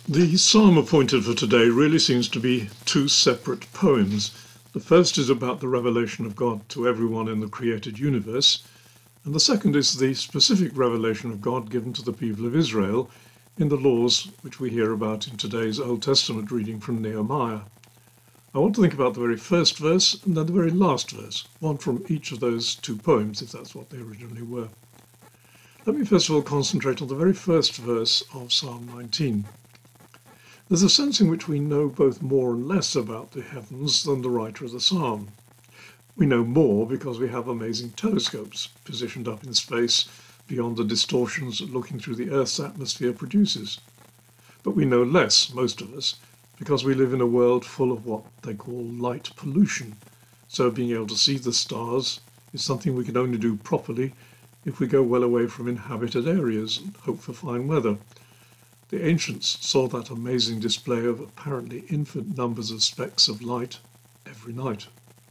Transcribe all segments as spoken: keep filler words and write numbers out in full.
The psalm appointed for today really seems to be two separate poems. The first is about the revelation of God to everyone in the created universe, and the second is the specific revelation of God given to the people of Israel in the laws which we hear about in today's Old Testament reading from Nehemiah. I want to think about the very first verse and then the very last verse, one from each of those two poems, if that's what they originally were. Let me first of all concentrate on the very first verse of Psalm nineteen. There's a sense in which we know both more and less about the heavens than the writer of the psalm. We know more because we have amazing telescopes positioned up in space beyond the distortions that looking through the Earth's atmosphere produces. But we know less, most of us, because we live in a world full of what they call light pollution. So being able to see the stars is something we can only do properly if we go well away from inhabited areas and hope for fine weather. The ancients saw that amazing display of apparently infinite numbers of specks of light every night.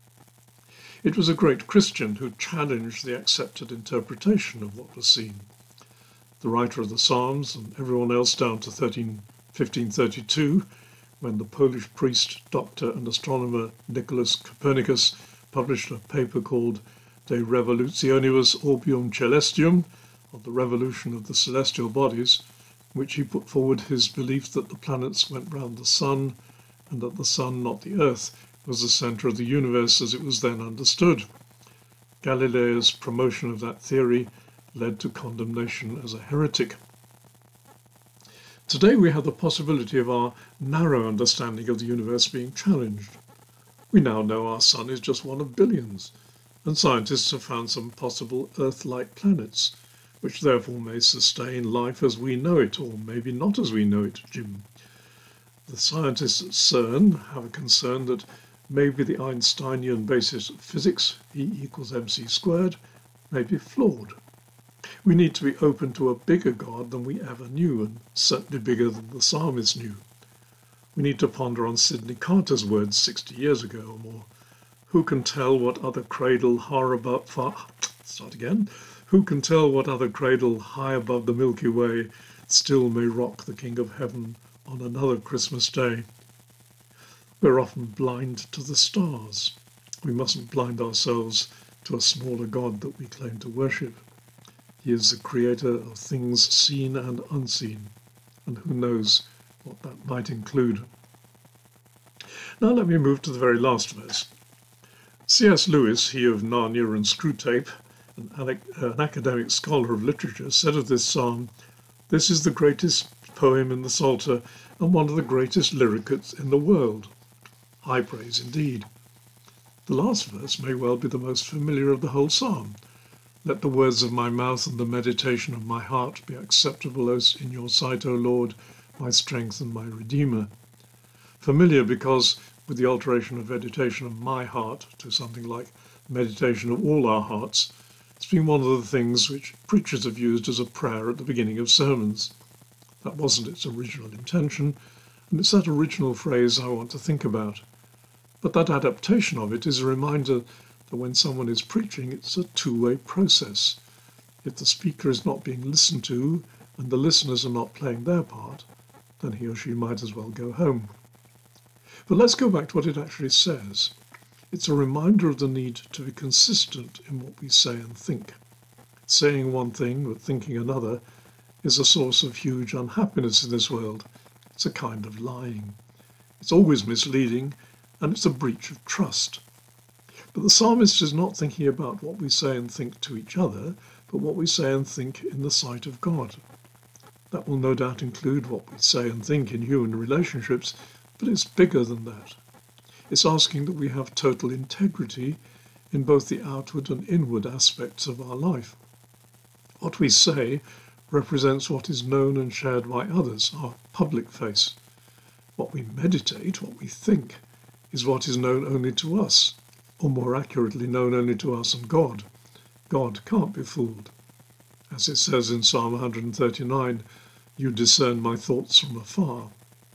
It was a great Christian who challenged the accepted interpretation of what was seen. The writer of the Psalms and everyone else down to fifteen thirty-two, when the Polish priest, doctor and astronomer Nicholas Copernicus published a paper called De Revolutionibus Orbium Celestium, of the revolution of the celestial bodies, in which he put forward his belief that the planets went round the sun and that the sun, not the earth, was the centre of the universe as it was then understood. Galileo's promotion of that theory led to condemnation as a heretic. Today we have the possibility of our narrow understanding of the universe being challenged. We now know our sun is just one of billions, and scientists have found some possible Earth-like planets, which therefore may sustain life as we know it, or maybe not as we know it, Jim. The scientists at CERN have a concern that maybe the Einsteinian basis of physics, E equals mc squared, may be flawed. We need to be open to a bigger God than we ever knew, and certainly bigger than the psalmist knew. We need to ponder on Sidney Carter's words sixty years ago or more. Who can tell what other cradle high above, far, start again. Who can tell what other cradle high above the Milky Way still may rock the King of Heaven on another Christmas day? We're often blind to the stars. We mustn't blind ourselves to a smaller God that we claim to worship. He is the creator of things seen and unseen, and who knows what that might include. Now let me move to the very last verse. C S Lewis, he of Narnia and Screwtape, an, an academic scholar of literature, said of this psalm, "This is the greatest poem in the Psalter and one of the greatest lyrics in the world." High praise indeed. The last verse may well be the most familiar of the whole psalm. Let the words of my mouth and the meditation of my heart be acceptable as in your sight, O Lord, my strength and my Redeemer. Familiar because, with the alteration of meditation of my heart to something like meditation of all our hearts, it's been one of the things which preachers have used as a prayer at the beginning of sermons. That wasn't its original intention, and it's that original phrase I want to think about. But that adaptation of it is a reminder that when someone is preaching, it's a two-way process. If the speaker is not being listened to and the listeners are not playing their part, then he or she might as well go home. But let's go back to what it actually says. It's a reminder of the need to be consistent in what we say and think. Saying one thing but thinking another is a source of huge unhappiness in this world. It's a kind of lying. It's always misleading, and it's a breach of trust. But the psalmist is not thinking about what we say and think to each other, but what we say and think in the sight of God. That will no doubt include what we say and think in human relationships, but it's bigger than that. It's asking that we have total integrity in both the outward and inward aspects of our life. What we say represents what is known and shared by others, our public face. What we meditate, what we think, is what is known only to us, or more accurately known only to us and God. God can't be fooled. As it says in Psalm one thirty-nine, "You discern my thoughts from afar."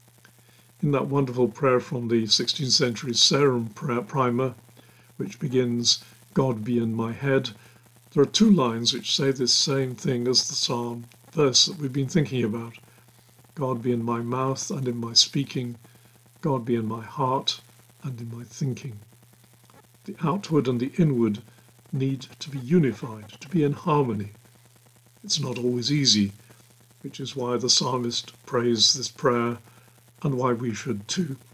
In that wonderful prayer from the sixteenth century Sarum Primer, which begins, "God be in my head," there are two lines which say this same thing as the psalm verse that we've been thinking about. God be in my mouth and in my speaking. God be in my heart and in my thinking. The outward and the inward need to be unified, to be in harmony. It's not always easy, which is why the psalmist prays this prayer and why we should too.